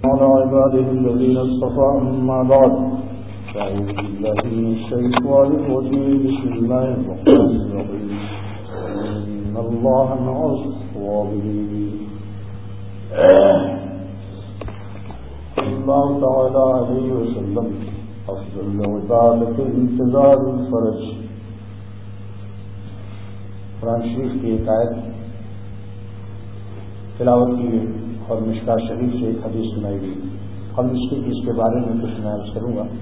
على عباده الذين اصطفى أما بعد فأعوذ بالله من الشيطان الرجيم بسم الله الرحمن الرحيم إن الله مع الصابرين الله تعالى عليه وسلم أفضل عبادة انتظار الفرج. قرآن شریف کی ایک آیت تلاوت کی اور مشکاہ شریف سے ایک حدیث سنائی گئی. قبل اس کے بارے میں کچھ میں عرض کروں گا.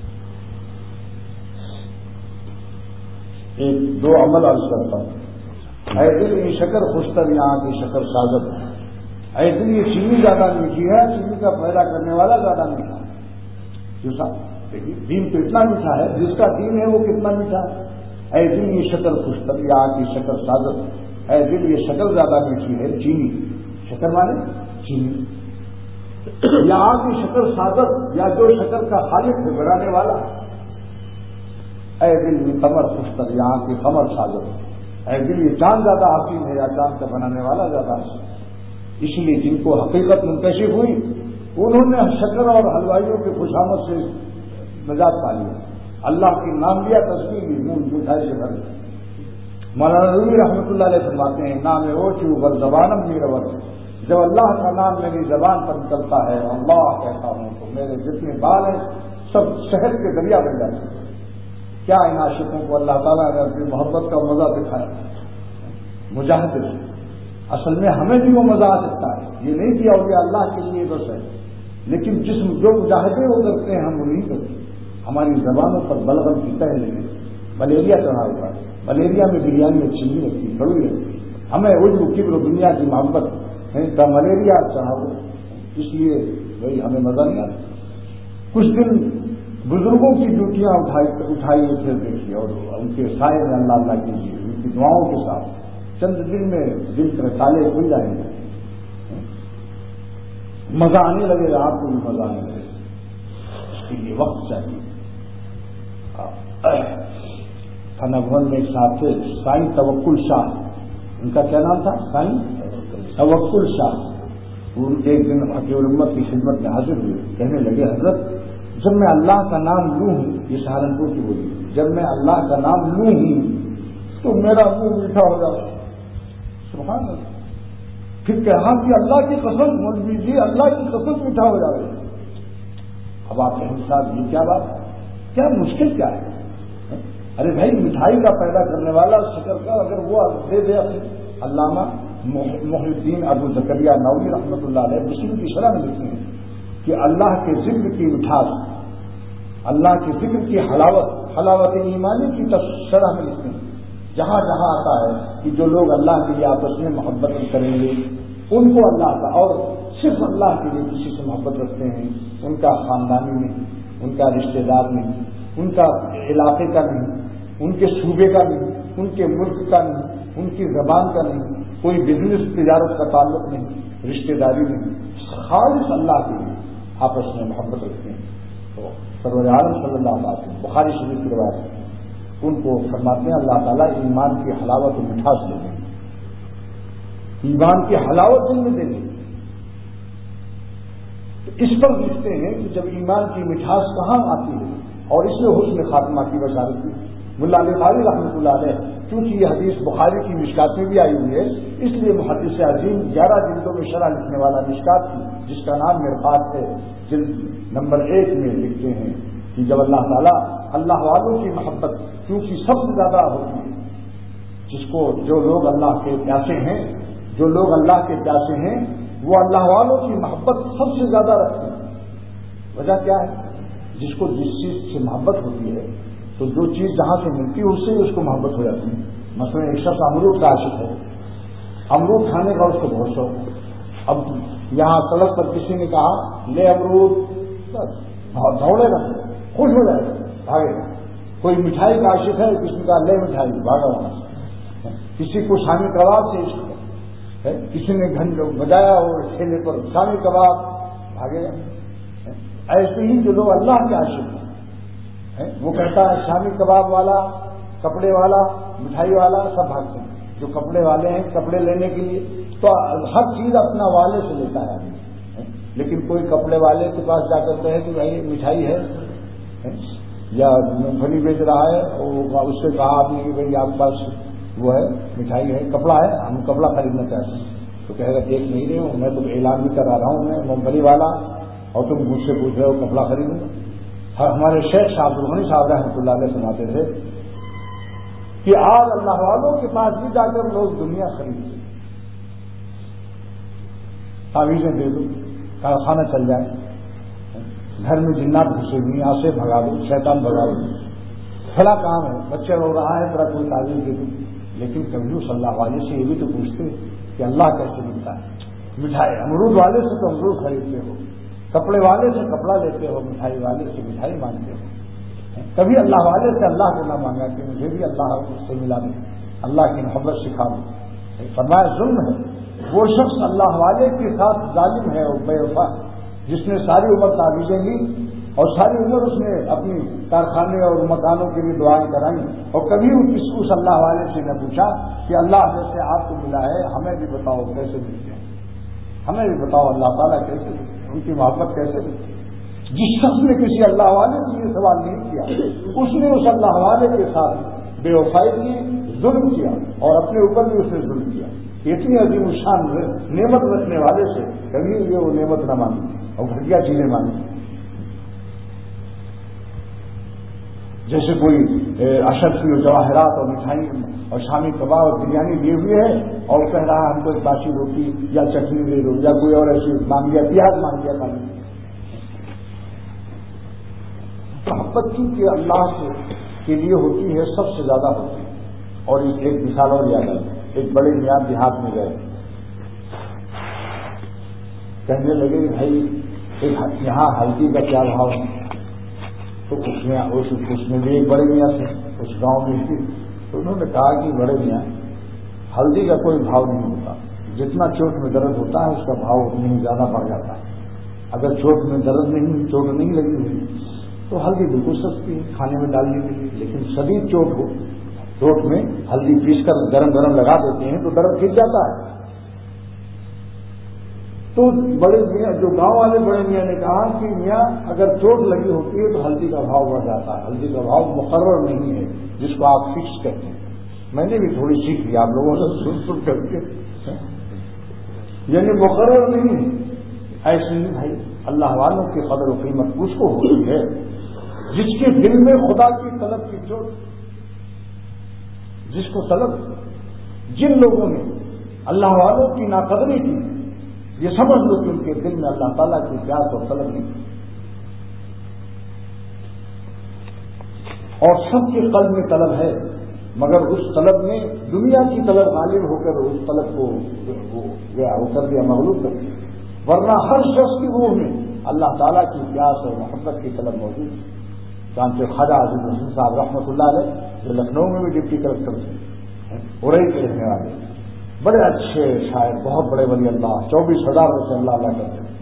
ایک دو عمل عرض کرتا ہوں. اے دل یہ شکر خوشتر یہاں کی شکر سازت ہے. اے دل یہ چینی زیادہ میٹھی ہے, چینی کا پیدا کرنے والا زیادہ میٹھا ہے. جو دین تو اتنا میٹھا ہے, جس کا دین ہے وہ کتنا میٹھا ہے. اے دل یہ شکر خوشتر یہاں کی شکر سازت ہے. اے دل یہ شکر زیادہ میٹھی ہے, چینی شکر والے چینی یہاں کی شکر سازت یا جو شکر کا خالق ہے بنانے والا. اے دل یہ قمر خوشتر یہاں کی قمر سازت. اے دل یہ چاند زیادہ حسین ہے یا چاند کا بنانے والا زیادہ حسین. اس لیے جن کو حقیقت منکشف ہوئی انہوں نے شکر اور حلوائیوں کی خوشامد سے نجات پا لی. اللہ کے نام لیا, تسبیح لی, منہ مٹھائی سے بھر. مولانا رومی رحمۃ اللہ علیہ فرماتے ہیں نام اوچو بر زبانم میرا ورد. جب اللہ کا نام میری زبان پر نکلتا ہے اللہ کہتا ہوں تو میرے جتنے بال ہیں سب شہد کے دریا بن جاتے ہیں. کیا ان عاشقوں کو اللہ تعالیٰ نے اپنی محبت کا مزہ دکھایا. مجاہدے اصل میں ہمیں بھی وہ مزہ آ سکتا ہے. یہ نہیں کہ اولیاء اللہ کے لیے بس ہے, لیکن جو مجاہدے وہ کرتے ہیں ہم وہ نہیں کرتے. ہماری زبانوں پر بلغم کی تہ لگے, ملیریا چڑھا ہوا ہے. ملیریا میں بریانی اچھی نہیں لگتی, کڑوی لگتی. ہمیں عجب کبر و دنیا کی محبت کا ملیریا چڑھا ہوا, اس لیے بھائی ہمیں مزہ نہیں آتا. کچھ دن بزرگوں کی ڈیوٹیاں اٹھائیے پھر دیکھیے اور ان کے سائے میں اللہ اللہ کیجیے ان کی دعاؤں کے ساتھ. چند دن میں دل کے تالے کھل جائیں گے, مزہ آنے لگے گا, آپ کو بھی مزہ آنے لگے گا. اس کے لیے وقت چاہیے. تھانہ بھون میں ایک صاحب تھے سائیں توکل شاہ, ان کا کیا نام تھا؟ سائیں توکل شاہ. ایک دن حقیق الامت کی خدمت میں حاضر ہوئے, کہنے لگے حضرت جب میں اللہ کا نام لوں ہوں, یہ سہارنپور کی بولی, جب میں اللہ کا نام لوں ہوں تو میرا منہ میٹھا ہو جائے. سبحان اللہ. پھر کہا کہ اللہ کی قسم مولوی جی, اللہ کی قسم میٹھا ہو جائے. اب آپ کہیں صاحب یہ کیا بات ہے, کیا مشکل کیا ہے؟ ارے بھائی مٹھائی کا پیدا کرنے والا شکر کا اگر وہ دے دے. علامہ محی الدین ابو زکریا نووی رحمۃ اللہ علیہ مسلم کی شرح میں لکھتے ہیں کہ اللہ کے ذکر کی مٹھاس, اللہ کے ذکر کی حلاوت ایمانی کی شرح میں لکھتے ہیں. جہاں جہاں آتا ہے کہ جو لوگ اللہ کے لیے آپس میں محبت کریں گے ان کو اللہ کا, اور صرف اللہ کے لیے کسی سے محبت رکھتے ہیں, ان کا خاندانی نہیں, ان کا رشتہ دار نہیں, ان کا علاقے کا نہیں, ان کے صوبے کا نہیں, ان کے ملک کا نہیں, ان کی زبان کا نہیں, کوئی بزنس تجارت کا تعلق نہیں, رشتہ داری نہیں, خالص اللہ کے لیے آپس میں محبت رکھتے ہیں. تو سرور عالم صلی اللہ علیہ وسلم بخاری شریف کی روایت ہے, ان کو فرماتے ہیں اللہ تعالیٰ ایمان کی حلاوت و مٹھاس دے دیں, ایمان کی حلاوت دل میں دے دیں. تو اس پر لکھتے ہیں کہ جب ایمان کی مٹھاس کہاں آتی ہے, اور اس میں حسن خاتمہ کی بشارت کی. ملا علی قاری رحمۃ اللہ علیہ, کیونکہ یہ حدیث بخاری کی مشکات میں بھی آئی ہوئی ہے, اس لیے محدث عظیم 11 جلدوں میں شرح لکھنے والا مشکات کی, جس کا نام مرقات ہے, جلد نمبر 1 میں لکھتے ہیں کہ جب اللہ تعالیٰ اللہ والوں کی محبت کیونکہ سب سے زیادہ ہوتی ہے, جس کو جو لوگ اللہ کے پیاسے ہیں, جو لوگ اللہ کے پیاسے ہیں وہ اللہ والوں کی محبت سب سے زیادہ رکھتے ہیں. وجہ کیا ہے؟ جس کو جس چیز سے محبت ہوتی ہے تو جو چیز جہاں سے ملتی ہے اس سے اس کو محبت ہو جاتی ہے. مثلا ایک شخص امرود کا عاشق ہے, امرود کھانے کا اس کو بہت شوق ہے. اب یہاں سڑک پر کسی نے کہا لے امرود, دوڑے گا, خوش ہو جائے گا, بھاگے گا. کوئی مٹھائی کا عاشق ہے, کسی کا لے مٹھائی, بھاگا وہاں سے. کسی کو شامی کباب سے عشق ہے, کسی نے گھنٹے بجایا اور ٹھیلے پر شامی کباب, بھاگے گا. ایسے ہی جو لوگ اللہ کے عاشق ہیں وہ کہتا ہے شامی کباب والا, کپڑے والا, مٹھائی والا سب بھاگتے ہیں. جو کپڑے والے ہیں کپڑے لینے کے لیے تو ہر چیز اپنا والے سے لیتا ہے. لیکن کوئی کپڑے والے کے پاس جا کر کہے کہ بھائی مٹھائی ہے یا مونگ پھلی بیچ رہا ہے، اس سے کہا آپ نے کہ بھائی آپ کے پاس وہ ہے مٹھائی ہے، کپڑا ہے، ہم کپڑا خریدنا چاہتے ہیں، تو کہے گا دیکھ نہیں رہے ہوں، میں تو اعلان بھی کرا رہا ہوں، میں مونگ پھلی والا، اور تم مجھ سے پوچھ رہے ہو کپڑا خریدوں گا۔ ہمارے شیخ شاہ عبد الغنی صاحب رحمۃ اللہ علیہ سناتے تھے کہ آج اللہ والوں کے پاس بھی جا کر لوگ دنیا خریدتے، تعویذیں دے دو، کارخانہ چل جائے، گھر میں جنات گھسے ہوئی ہیں، سے بھگا دو، شیطان بھگا دو، بھلا کام ہے، بچے رو رہا ہے ذرا کوئی تعویذ دے دو۔ لیکن کبھی صلی اللہ علیہ سے یہ بھی تو پوچھتے کہ اللہ کیسے ملتا ہے؟ مٹھائی امرود والے سے تو امرود خریدتے ہو، کپڑے والے سے کپڑا لیتے ہو، مٹھائی والے سے مٹھائی مانگتے ہو، کبھی اللہ والے سے اللہ کو نہ مانگا کہ مجھے بھی اللہ سے ملا دے، اللہ کی محبت سکھا دے۔ فرمایا ظلم ہے وہ شخص اللہ والے کے ساتھ ظالم ہے اور بے وفا، جس نے ساری عمر تعویذیں لی اور ساری عمر اس نے اپنی کارخانے اور مکانوں کے لیے دعائیں کرائیں، اور کبھی اس اللہ والے سے نے پوچھا کہ اللہ جیسے آپ کو ملا ہے ہمیں بھی بتاؤ کیسے ملتے ہیں، ہمیں بھی بتاؤ اللہ تعالیٰ کیسے ملتے ہیں، ان کی محبت کیسے ملتی ہے۔ جس شخص نے کسی اللہ والے سے یہ سوال نہیں کیا، اس نے اس اللہ والے کے ساتھ بے وفائی کی، ظلم کیا، اور اپنے اوپر بھی اس نے ظلم کیا۔ اتنی عظیم الشان نعمت رکھنے والے سے کبھی یہ وہ نعمت نہ مانگی اور گھٹیا چیزیں مانگی، جیسے کوئی اشرفی جواہرات اور مٹھائی اور شامی کباب اور بریانی لیے ہوئے ہے اور کہہ رہا ہے ہم کو ایک باسی روٹی یا چٹنی دے دو، یا کوئی اور ایسی مانگ گیا، پیاز مانگ گیا کھانے۔ محبت کی اللہ کے لیے ہوتی ہے، سب سے زیادہ ہوتی ہے۔ اور اس ایک مثال اور یاد ہے، ایک بڑے میاں دیہات میں گئے، کہنے لگے بھائی یہاں ہلدی کا کیا بھاؤ ہے؟ تو اس میں بھی ایک بڑے میاں تھے اس گاؤں میں تھی، تو انہوں نے کہا کہ بڑے میاں ہلدی کا کوئی بھاؤ نہیں ہوتا، جتنا چوٹ میں درد ہوتا ہے اس کا بھاؤ اتنی ہی زیادہ بڑھ جاتا ہے۔ اگر چوٹ میں درد نہیں، چوٹ نہیں لگی ہوئی تو ہلدی بالکل سستی ہے کھانے میں ڈالنے کے لیے، لیکن شدید چوٹ ہو، چوٹ میں ہلدی پیس کر گرم گرم لگا دیتے ہیں تو درد گر جاتا ہے۔ تو بڑے میاں، جو گاؤں والے بڑے میاں نے کہا کہ میاں اگر چوٹ لگی ہوتی ہے تو ہلدی کا بھاؤ بڑھ جاتا ہے، ہلدی کا بھاؤ مقرر نہیں ہے جس کو آپ فکس کہتے ہیں۔ میں نے بھی تھوڑی سیکھ لی آپ لوگوں سے سن کر کے، یعنی مقرر نہیں، ایسے نہیں بھائی۔ اللہ والوں کی قدر و قیمت اس کو ہوتی ہے جس کے دل میں خدا کی طلب کی چوٹ، جس کو طلب، جن لوگوں نے اللہ والوں کی ناقدری کی، یہ سمجھ لو کہ ان کے دل میں اللہ تعالیٰ کی پیاس اور طلب نہیں، اور سب کے قلب میں طلب ہے، مگر اس طلب میں دنیا کی طلب غالب ہو کر اس طلب کو وہ کر دیا، مغلوب کر دیا۔ ورنہ ہر شخص کی روح میں اللہ تعالیٰ کی پیاس اور محبت کی طلب موجود ہے۔ چانچہ خواجہ عزیز الحسن صاحب رحمۃ اللہ علیہ جو لکھنؤ میں بھی ڈپٹی کلکٹر تھے، ارئی کے رہنے والے، بڑے اچھے شاعر، بہت بڑے ولی اللہ، 24,000 میں سے اللہ اللہ کرتے تھے،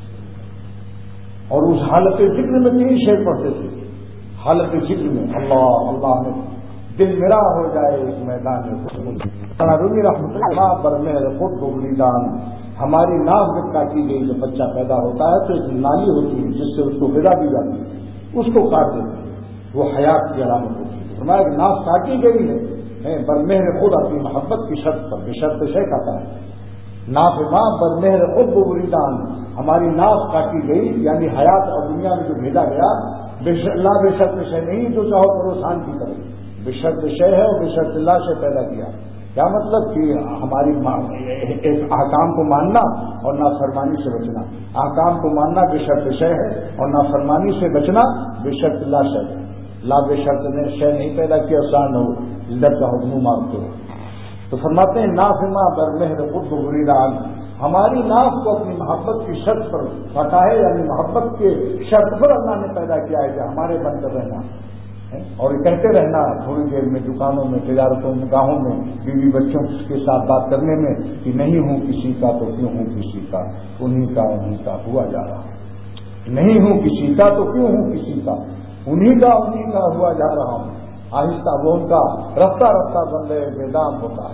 اور اس حالت ذکر میں 3 شعر پڑھتے تھے۔ حالت ذکر میں اللہ اللہ میں دل میرا ہو جائے اس میدان میں، رومی رحمۃ اللہ برمہر خود ببری دان، ہماری ناف جب کاٹی گئی، جب بچہ پیدا ہوتا ہے تو ایک نالی ہوتی ہے جس سے اس کو غذا دی جاتی ہے، اس کو کاٹ دیتے ہیں، وہ حیات کی علامت ہوتی ہے۔ فرمایا کہ ناف کاٹی گئی ہے برمہر خود اپنی محبت کی شرط پر، بشرط شیخ آتا ہے، ناف ماں برمہر خود ببری دان، ہماری ناف کاٹی گئی، یعنی حیات اور دنیا میں جو بھیجا گیا اللہ بے شرط شے نہیں جو چاہو پروسان کی طرح، بے شرط شے ہے اور بے شرط اللہ سے پیدا کیا۔ کیا مطلب کہ ہماری احکام کو ماننا اور نافرمانی سے بچنا، احکام کو ماننا بے شرط شے ہے اور نافرمانی سے بچنا بے شرط اللہ شے ہے۔ لا بے شرط نے شے نہیں پیدا کیا، سان ہو لب کا حکم مانگتے ہو۔ تو فرماتے ہیں ناف ماں برمہر خود ببری دان، ہماری ناف کو اپنی محبت کی شرط پر پھٹا ہے، یعنی محبت کے شرط پر اللہ نے پیدا کیا ہے کہ ہمارے بن کر رہنا اور یہ کہتے رہنا تھوڑی دیر میں، دکانوں میں، تجارتوں میں، گاہوں میں، بیوی بچوں کے ساتھ بات کرنے میں کہ نہیں ہوں کسی کا تو کیوں ہوں کسی کا، انہیں کا ہوا جا رہا، نہیں ہوں کسی کا تو کیوں ہوں کسی کا، انہیں کا ہوا جا رہا ہوں۔ آہستہ وہ ان کا رفتہ رفتہ بندے میدان ہوتا ہے،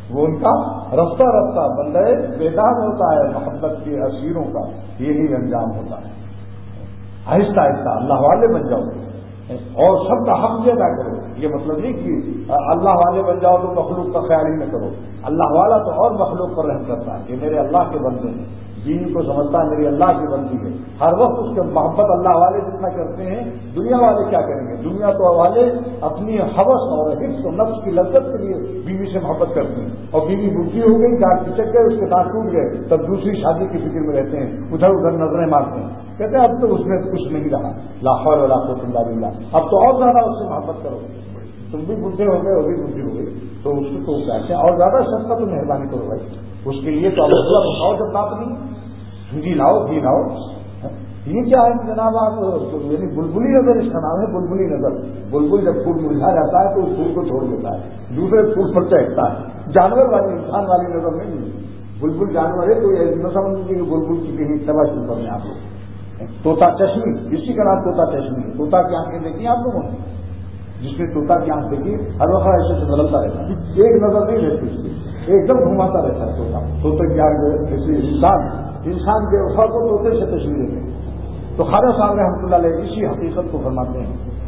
وہ ان کا رفتہ رفتہ بندے بیدار ہوتا ہے محبت کے اسیروں کا یہی انجام ہوتا ہے. آہستہ آہستہ اللہ والے بن جاؤ اور سب کا حق بھی ادا کرو. یہ مطلب نہیں کہ اللہ والے بن جاؤ تو مخلوق کا خیال ہی نہ کرو. اللہ والا تو اور مخلوق پر رحم کرتا ہے. یہ میرے اللہ کے بندے ہیں, دین کو سمجھتا ہے میری اللہ کی بندی ہے. ہر وقت اس کے محبت اللہ والے جتنا کرتے ہیں دنیا والے کیا کریں گے؟ دنیا تو والے اپنی حوث اور حفظ و نفس کی لذت کے لیے بیوی سے محبت کرتے ہیں, اور بیوی بوڑھی ہو گئی, دانت پچک گئے, اس کے دانت ٹوٹ گئے, تب دوسری شادی کی فکر میں رہتے ہیں, ادھر ادھر نظریں مارتے ہیں, کہتے ہیں اب تو اس میں کچھ نہیں رہا, لا حول ولا قوت الا باللہ, اب تو اور زیادہ اس سے محبت کرو. تم بھی بوڑھے ہو گئے, وہ بھی بوڑھی ہو گئی, تو اس کو کہتے ہیں اور زیادہ شفقت تو مہربانی کرو بھائی. اس کے لیے تو اللہ بتاؤ جب بات نہیں گھی لاؤ گھی لاؤ. یہ کیا ہے جناب آپ, یعنی بلبلی نظر اس کا نام ہے, بلبلی نظر. بلبل جب پھول مرجھا جاتا ہے تو اس پھول کو چھوڑ دیتا ہے, دوسرے پھول پر چہکتا ہے. جانور والی انسان والی نظر نہیں ہے. بلبل جانور ہے تو یہ نہ سمجھ لیجیے کہ بلبل کی کہیں تباہ شروع کرنے آپ لوگ. طوطا چشمی, اسی کا نام طوطا چشمی ہے. طوطا کی آنکھیں دیکھی آپ لوگوں نے؟ جس نے طوطا کی آنکھ دیکھی ہر وقت ایسے سے بدلتا رہتا ہے, ایک نظر نہیں رہتی اس کی, ایک دم گھماتا رہتا ہے طوطا. طوطے کی آنکھ جیسے انسان کے وفا کو طوطے سے تشریح دیتے ہیں. تو خواجہ صاحب رحمۃ اللہ علیہ اسی حقیقت کو فرماتے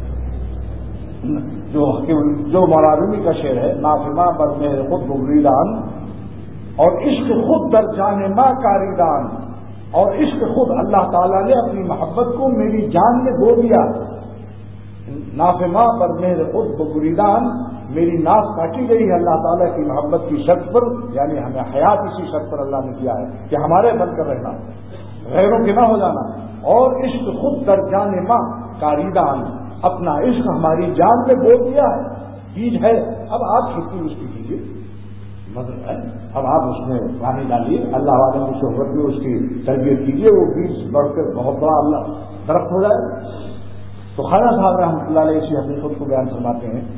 ہیں جو مولانا کا شعر ہے, نافما پر میرے خود بگریدان اور عشق خود در جان ماں کاریدان, اور عشق خود اللہ تعالیٰ نے اپنی محبت کو میری جان میں بو دیا. نافما پر میرے خود بگریدان, میری ناف کاٹی گئی ہے اللہ تعالیٰ کی محبت کی شرط پر, یعنی ہمیں حیات اسی شرط پر اللہ نے دیا ہے کہ ہمارے بن کر رہنا, غیروں کے نہ ہو جانا. اور عشق خود در جان ماں کاریدان, اپنا عشق ہماری جان میں بو دیا ہے. بیج ہے, اب آپ کھیتی اس کی کیجیے, مطلب ہے اب آپ اس میں پانی ڈالیے, اللہ والوں کی صحبت میں اس کی تربیت کیجیے, وہ بیج بڑھ کر بہت بڑا اللہ درخت ہو جائے. تو خواجہ صاحب رحمۃ اللہ علیہ اسی حقیقت کو بیان فرماتے ہیں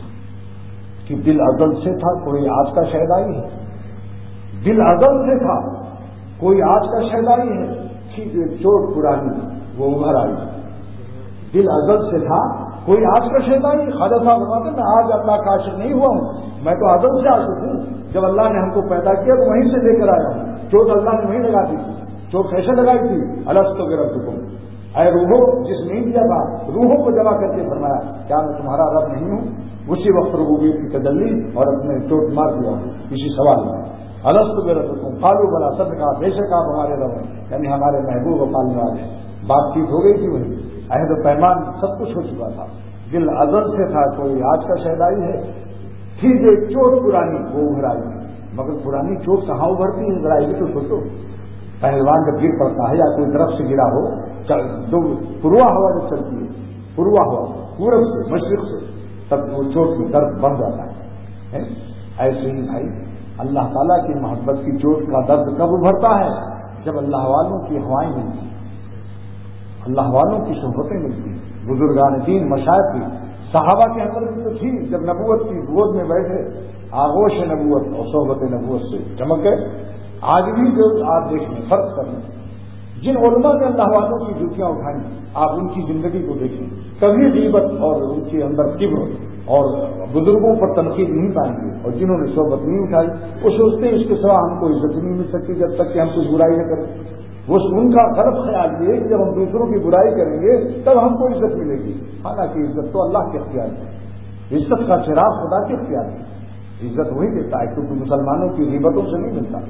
کہ دل ازل سے تھا کوئی آج کا شہدائی ہے. دل ازل سے تھا کوئی آج کا شہدائی ہے, چوٹ پرانی وہ ابھر آئی. دل ازل سے تھا کوئی آج کا شہدائی. خواجہ صاحب فرماتے ہیں میں آج اللہ کا عاشق نہیں ہوا ہوں, میں تو ازل سے عاشق ہوں. جب اللہ نے ہم کو پیدا کیا تو وہیں سے لے کر آیا ہوں. چوٹ اللہ نے وہیں لگا دی تھی. چوٹ کیسے لگائی تھی؟ الستو بربکم, اے روحوں, جس نہیں دیا تھا روحوں کو جمع کر کے فرمایا کیا میں تمہارا رب نہیں ہوں؟ اسی وقت ربوبیت کی تجلی اور اپنے چوٹ مار دیا ہوں اسی سوال میں. الستو بربکم قالوا بلا, سب نے کہا بے شک آپ ہمارے رب ہیں, یعنی ہمارے محبوب و پالنے والے ہیں. بات چیت ہو گئی تھی, وہی عہد و پیمان سب کچھ ہو چکا تھا. دل ازل سے تھا کوئی آج کا شہدائی ہے, ٹھیک ہے چوٹ پرانی وہ ابھر آئی. مگر پرانی چوٹ کہاں ابھرتی ہے, ذرا یہ تو سوچو. پہلوان جب گر پڑتا ہے یا کوئی درخت سے گرا ہو, جو پوروا ہوا جب چلتی ہے, پوروا ہوا پورب سے مشرق سے, تب وہ چوٹ میں درد بڑھ جاتا ہے. ایسے ہی بھائی اللہ تعالیٰ کی محبت کی چوٹ کا درد کب ابھرتا ہے؟ جب اللہ والوں کی ہوائیں ملتی, اللہ والوں کی صحبتیں ملتی, بزرگان دین مشائخ کی. صحابہ کے اندر بھی تو تھی, جب نبوت کی گود میں بیٹھے آغوش نبوت اور صحبت نبوت سے چمک گئے. آج بھی جو آپ دیکھیں فرق کریں, جن علماء نے اللہ والوں کی جوتیاں اٹھائیں آپ ان کی زندگی کو دیکھیں, کبھی غیبت اور ان کے اندر کبر اور بزرگوں پر تنقید نہیں پائیں گے. اور جنہوں نے صحبت نہیں اٹھائی وہ سوچتے ہیں اس کے سوا ہم کو عزت نہیں مل سکتی جب تک کہ ہم کوئی برائی نہ کریں. وہ ان کا غلط خیال یہ ہے کہ جب ہم دوسروں کی برائی کریں گے تب ہم کو عزت ملے گی. حالانکہ عزت تو اللہ کے اختیار ہے, عزت کا چراغ خدا کے اختیار ہے. عزت وہی دیتا ہے کیونکہ مسلمانوں کی غیبتوں سے نہیں ملتا.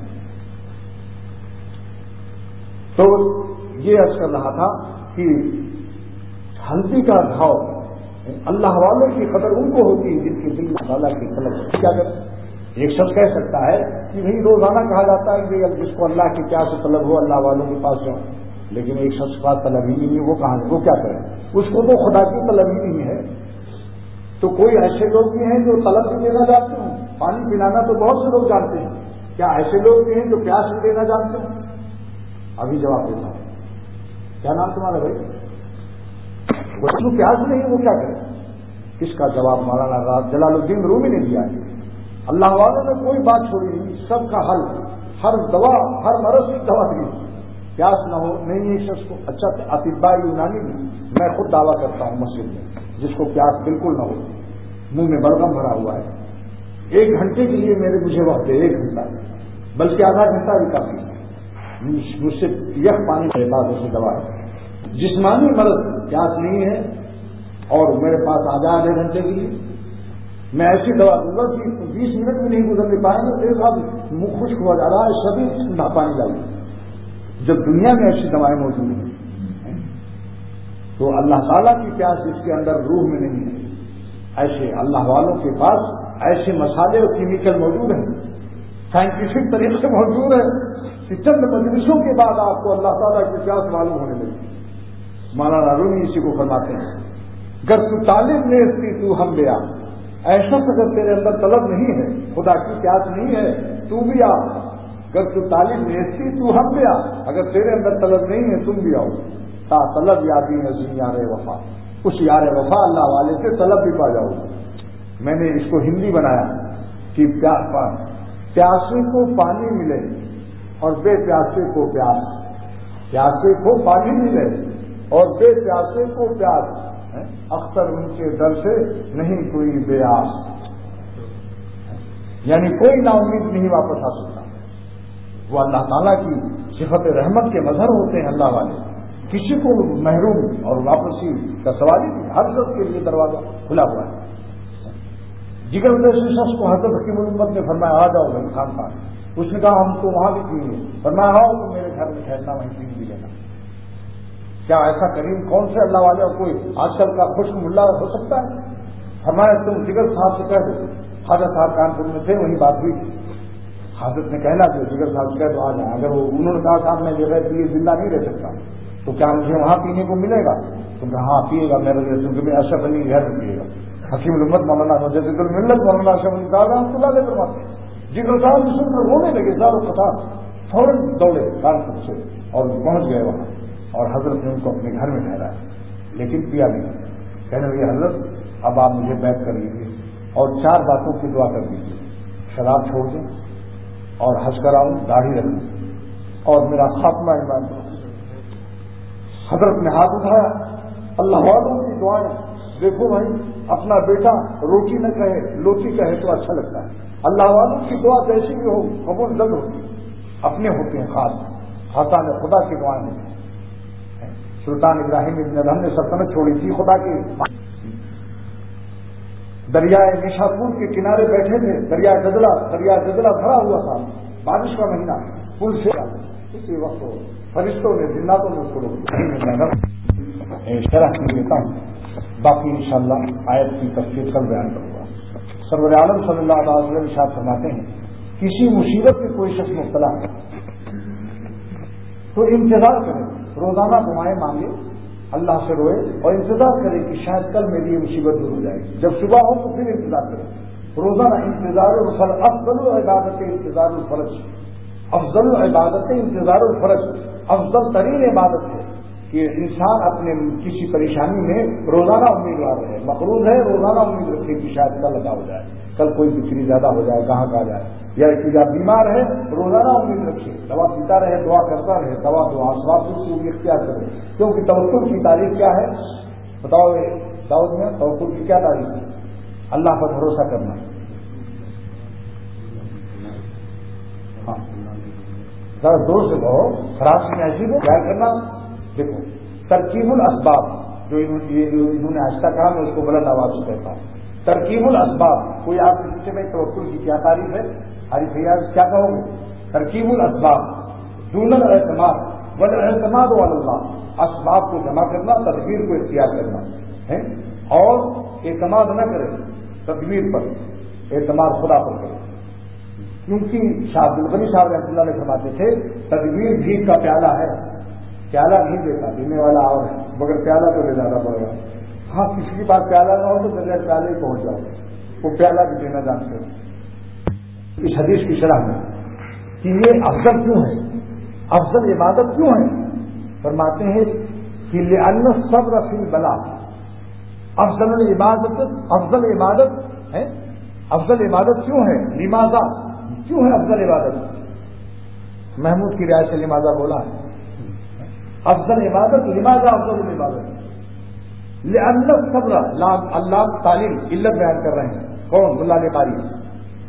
تو یہ عرض کر رہا تھا کہ ہلدی کا گھاؤ اللہ والوں کی قدر ان کو ہوتی ہے جن کے دل میں تعالیٰ کی طلب. کیا کریں, ایک شخص کہہ سکتا ہے کہ بھائی روزانہ کہا جاتا ہے کہ جس کو اللہ کی پیار سے طلب ہو اللہ والوں کے پاس جاؤ, لیکن ایک شخص کا طلب ہی نہیں ہے, وہ کہاں, وہ کیا کرے, اس کو تو خدا کی طلب ہی نہیں ہے. تو کوئی ایسے لوگ بھی ہیں جو طلب بھی دینا جانتے ہیں, پانی پلانا تو بہت سے لوگ جانتے ہیں, کیا ایسے لوگ بھی ہیں جو پیاس بھی دینا جانتے ہیں؟ ابھی جواب دیتا ہوں. کیا نام تمہارا بھائی؟ اس کو پیاس نہیں, وہ کیا کرے؟ اس کا جواب مولانا جلال الدین رومی نے دیا ہے. اللہ والوں نے کوئی بات چھوڑی نہیں, سب کا حل, ہر دوا, ہر مرض کی دوا دی. پیاس نہ ہو نہیں ایک شخص کو. اچھا اطباء یونانی میں خود دعویٰ کرتا ہوں مسجد میں, جس کو پیاس بالکل نہ ہو, منہ میں بلغم بھرا ہوا ہے, 1 گھنٹے کے لیے مجھے وقت دے، 1 گھنٹہ بلکہ آدھا گھنٹہ بھی کافی ہے، مجھ سے یک پانی میرے پاس ایسی دوا ہے، جسمانی مرض پیاس نہیں ہے اور میرے پاس آدھے گھنٹے کے لیے میں ایسی دوا دوں گا کہ 20 منٹ بھی نہیں گزرنے پائیں گے، میرے ساتھ منہ خشک ہو جا رہا ہے، سبھی ٹھنڈا پانی لائیے۔ جب دنیا میں ایسی دوائیں موجود ہیں تو اللہ تعالیٰ کی پیاس اس کے اندر روح میں نہیں ہے۔ ایسے اللہ والوں کے پاس ایسے مسالے اور کیمیکل موجود ہیں، سائنٹیفک طریقے سے موجود ہے کہ چند مجلسوں کے بعد آپ کو اللہ تعالیٰ کی پیاس معلوم ہونے لگی۔ مولانا رومی اسی کو فرماتے ہیں، گر تو طالب نے اس کی تو ہم لیا، ایسا اگر تیرے اندر طلب نہیں ہے، خدا کی پیاس نہیں ہے، تو بھی آ، گر تو طالب نے اس کی تو ہم لیا، اگر تیرے اندر طلب نہیں ہے تم بھی آؤ، تا طلب یادی نظیم یار وفا، اس یار وفا اللہ والے سے طلب بھی پا جاؤ۔ میں نے اس کو ہندی بنایا کہ پیاسے کو پانی ملے اور بے پیاسے کو پیاس، پیاسے کو پانی ملے اور بے پیاسے کو پیاس، اختر ان کے در سے نہیں کوئی بے آس، یعنی کوئی نا امید نہیں واپس آ سکتا۔ وہ اللہ تعالیٰ کی صفت رحمت کے مظہر ہوتے ہیں اللہ والے، کسی کو محروم اور واپسی کا سوال ہی نہیں، ہر شخص کے لیے دروازہ کھلا ہوا ہے۔ جگر جیسے شخص کو حضرت حکیم الامت نے فرمایا آ جاؤ بھائی خان خان، اس نے کہا ہم تو وہاں بھی پئیں گے، فرمایا آؤ تو میرے گھر میں ٹھہرنا، وہیں پی بھی لینا۔ کیا ایسا کریم کون سے اللہ والے کوئی آج کل کا خشک ملا ہو سکتا ہے؟ فرمایا تم جگر صاحب سے کہہ دو، حضرت صاحب کانپور میں تھے وہیں بات ہوئی، حضرت نے کہنا کہ جگر صاحب سے کہہ دو آ جائیں، اگر وہ انہوں نے کہا صاحب میں بغیر پیے زندہ نہیں رہ سکتا تو کیا مجھے وہاں پینے کو ملے گا؟ تو کہا ہاں پیے گا، میرے میں اشرف علی کے گھر میں پیے گا۔ حکیم الامت مولانا مجدد الملت مولانا اشرف علی صاحب رحمۃ اللہ علیہ فرماتے ہیں، جگر صاحب سن کر رونے لگے، زار و قطار، فوراً دوڑے کانپور سے اور پہنچ گئے وہاں، اور حضرت نے ان کو اپنے گھر میں ٹھہرایا، لیکن پیا نہیں۔ کہنے لگے حضرت اب آپ مجھے بیعت کر لیجیے اور 4 باتوں کی دعا کر دیجیے، شراب چھوڑ دیں اور حج کراؤں، داڑھی رکھوں اور میرا خاتمہ ایمان کروں۔ حضرت نے ہاتھ اٹھایا، اللہ والوں کی دعائیں، دیکھو بھائی اپنا بیٹا روٹی نہ کہے لوٹی کہے تو اچھا لگتا ہے، اللہ والوں کی دعا جیسی بھی ہو قبول جلد ہوتی، اپنے ہوتے ہیں خاص، خاتان خدا کی دعائیں ہوتی ہیں۔ سلطان ابراہیم ابن ادہم نے سلطنت چھوڑی تھی خدا کے، دریائے نیشاپور کے کنارے بیٹھے تھے، دریا جدلہ بھرا ہوا تھا، بارش کا مہینہ، پل سے اسی وقت فرشتوں نے جناتوں نے اس کو شرح کی دیتا ہوں، باقی انشاءاللہ آیت کی تفصیل کل بیان کروں گا۔ سرور عالم صلی اللہ علیہ وسلم ارشاد فرماتے ہیں، کسی مصیبت میں کوئی شخص مبتلا ہے تو انتظار کرے، روزانہ دعائیں مانگے، اللہ سے روئے اور انتظار کرے کہ شاید کل میری یہ مصیبت دور ہو جائے گی، جب صبح ہو تو پھر انتظار کرے، روزانہ انتظار الفرج، افضل عبادت انتظار الفرج، افضل عبادت انتظار الفرج، افضل ترین عبادت ہے کہ انسان اپنے کسی پریشانی میں روزانہ امیدوار رہے، مقروض ہے روزانہ امید رکھے کہ شاید کل ادا ہو جائے، کل کوئی بکری زیادہ ہو جائے، گاہک آ جائے، یا بیمار ہے روزانہ امید رکھے، دوا پیتا رہے، دعا کرتا رہے، دوا دعا اسباب سے بھی اختیار کرے، کیونکہ توکل کی تعریف کیا ہے بتاؤ داؤد میں؟ توکل کی کیا تعریف ہے؟ اللہ پر بھروسہ کرنا۔ ہاں ذرا زور سے کہو، خراش میں ایسی کو خیال کرنا۔ دیکھو ترکیب الاسباب، جو انہوں نے آہستہ کہا میں اس کو بلند آواز سے کہتا ہوں، ترکیب الاسباب، کوئی آپ کے پیچھے میں توکل کی کیا تعریف ہے؟ ہری فیاض کیا کہو گے؟ ترکیب الاسباب دون الاعتماد والاعتماد علی اللہ، اسباب کو جمع کرنا، تدبیر کو اختیار کرنا ہے، اور اعتماد نہ کرے تدبیر پر، اعتماد خدا پر کرے، کیونکہ شاہ عبد الغنی صاحب رحمۃ اللہ علیہ فرماتے تھے تدبیر بھیگ کا پیالہ ہے، پیالہ نہیں دیتا، دینے والا اور ہے، مگر پیالہ تو لے جانا پڑے گا۔ ہاں کسی کے پاس پیالہ نہ ہو تو بغیر پیالے ہی پہنچ جاؤ، وہ پیالہ بھی دینا جانتے ہیں۔ اس حدیث کی شرح میں کہ یہ افضل کیوں ہے، افضل عبادت کیوں ہے؟ فرماتے ہیں کہ لأن الصبر فی البلاء، افضل العبادت، افضل عبادت ہے، افضل عبادت کیوں ہے؟ لماذا، کیوں ہے افضل عبادت؟ محمود کی رعایت سے لماذا بولا ہے، افضل عبادت لماذا افضل العبادت؟ لأن الصبر، اللہ تعلیم علت بیان کر رہے ہیں، کون؟ اللہ نے قاری،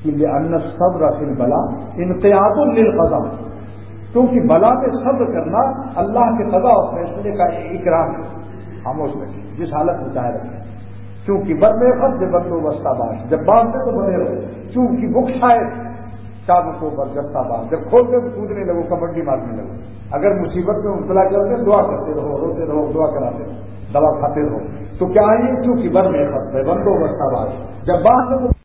کہ لأن الصبر فی البلاء انقیاد للقضاء، کیونکہ بلا میں صبر کرنا اللہ کے قضاء اور فیصلے کا اکرام ہے. خاموش رکھیں جس حالت میں چاہے رکھیں. چونکہ برنے خط بندو بستہ باش، جب باندھتے تو بنے رہو. چونکہ بک شاید چاند کو برجستہ باز، جب کھولتے تو کودنے لگو، کبڈی مارنے لگو. اگر مصیبت میں مبتلا کرتے دعا کرتے رہو، روتے رہو، دعا کراتے رہو، دوا کھاتے رہو. تو کیا ہے؟ چونکہ برنے خط بندو بستہ باش، جب باندھتے تو